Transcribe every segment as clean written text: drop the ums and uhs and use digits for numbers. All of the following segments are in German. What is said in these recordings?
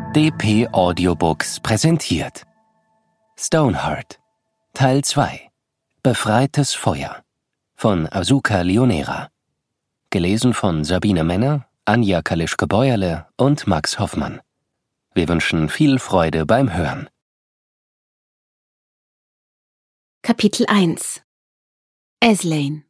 DP Audiobooks präsentiert Stoneheart Teil 2 Befreites Feuer von Asuka Lionera. Gelesen von Sabine Männer, Anja Kalischke-Beuerle und Max Hoffmann. Wir wünschen viel Freude beim Hören. Kapitel 1 Aslane.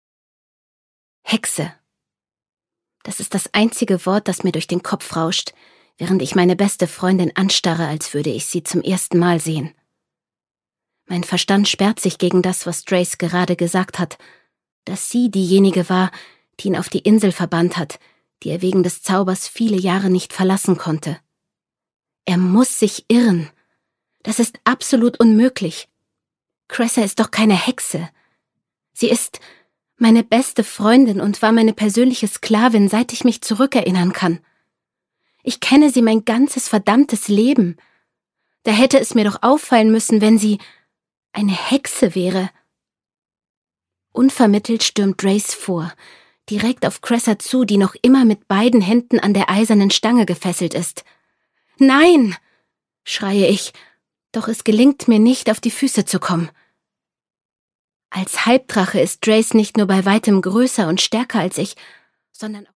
Hexe. Das ist das einzige Wort, das mir durch den Kopf rauscht, während ich meine beste Freundin anstarre, als würde ich sie zum ersten Mal sehen. Mein Verstand sperrt sich gegen das, was Drace gerade gesagt hat, dass sie diejenige war, die ihn auf die Insel verbannt hat, die er wegen des Zaubers viele Jahre nicht verlassen konnte. Er muss sich irren. Das ist absolut unmöglich. Cressa ist doch keine Hexe. Sie ist meine beste Freundin und war meine persönliche Sklavin, seit ich mich zurückerinnern kann. Ich kenne sie mein ganzes verdammtes Leben. Da hätte es mir doch auffallen müssen, wenn sie eine Hexe wäre. Unvermittelt stürmt Drace vor, direkt auf Cressa zu, die noch immer mit beiden Händen an der eisernen Stange gefesselt ist. »Nein!« schreie ich, doch es gelingt mir nicht, auf die Füße zu kommen. Als Halbdrache ist Drace nicht nur bei weitem größer und stärker als ich, sondern